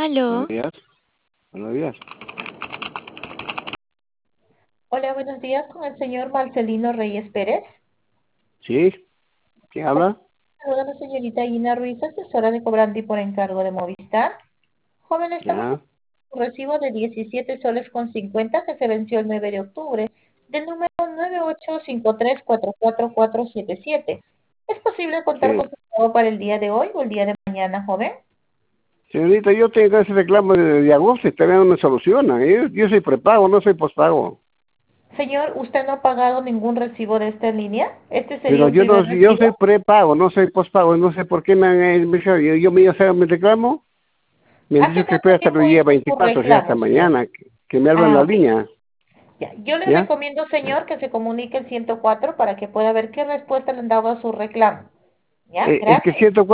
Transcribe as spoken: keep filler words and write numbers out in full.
Buenos Aló. días. Buenos días. Hola, buenos días con el señor Marcelino Reyes Pérez. ¿Sí? ¿Quién habla? Saluda a la señorita Gina Ruiz, asesora de cobrante y por encargo de Movistar. Joven, estamos Ya. con un recibo de diecisiete soles con cincuenta que se venció el nueve de octubre, del número nueve ocho cinco tres cuatro cuatro cuatro siete siete. ¿Es posible contar Sí. con su pago para el día de hoy o el día de mañana, joven? Señorita, yo tengo ese reclamo de, de agosto y todavía no me solucionan. Yo, yo soy prepago, no soy pospago. Señor, ¿usted no ha pagado ningún recibo de esta línea? Este sería Pero un yo no, primer yo soy recibo. prepago, no soy pospago. No sé por qué me han eh, me dicho- yo, yo me iba a hacer mi reclamo. Me han ¿Hace dicho que cuánto espera hasta tiempo el día hizo su veinticuatro, o sea, hasta reclamo, señor? mañana, que, que me abran Ah, la ok. línea. Ya, yo le ¿Ya? recomiendo, señor, que se comunique el ciento cuatro para que pueda ver qué respuesta le han dado a su reclamo. ¿Ya? Eh, es que Gracias. siento